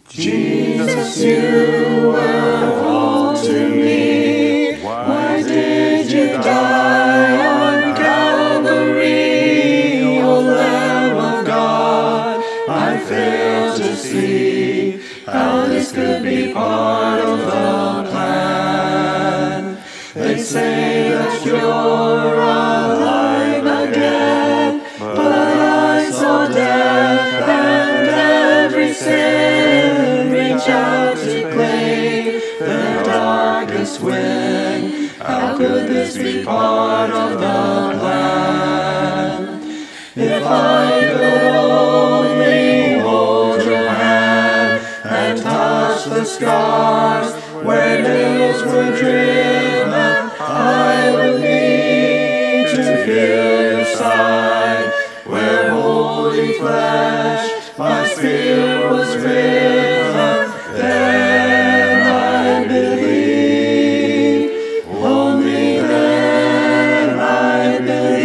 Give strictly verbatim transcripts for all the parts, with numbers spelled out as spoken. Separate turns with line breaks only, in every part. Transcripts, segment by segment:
Jesus, you were all to me. Why did you die on Calvary, O Lamb of God? I fail to see how this could be part of the plan. They say that you're alive again, but I saw death and every sin reach out to claim the darkest win. How could this be part of the plan? If I could only hold your hand and touch the scars where nails were driven, I would need to feel your side where holy flesh my spirit was riven. Then I believe, only then I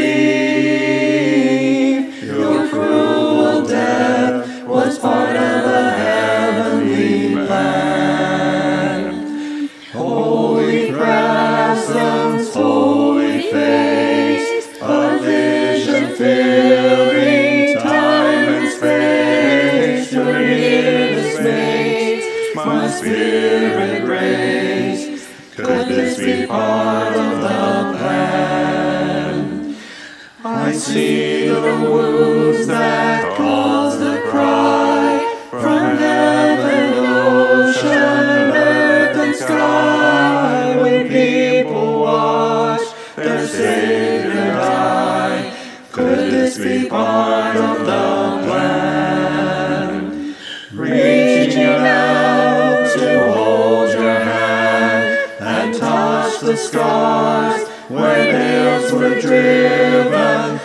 believe, your cruel death was part of a heavenly plan. Holy presence, holy face, a vision filling time and space. Your nearness makes my spirit raise. Could this be part of the plan? I see the wounds that cause the cry from heaven, ocean, earth, and sky. When people watch their Savior die, could this be part of the plan? Reaching out to hold your hand and touch the scars where nails were driven.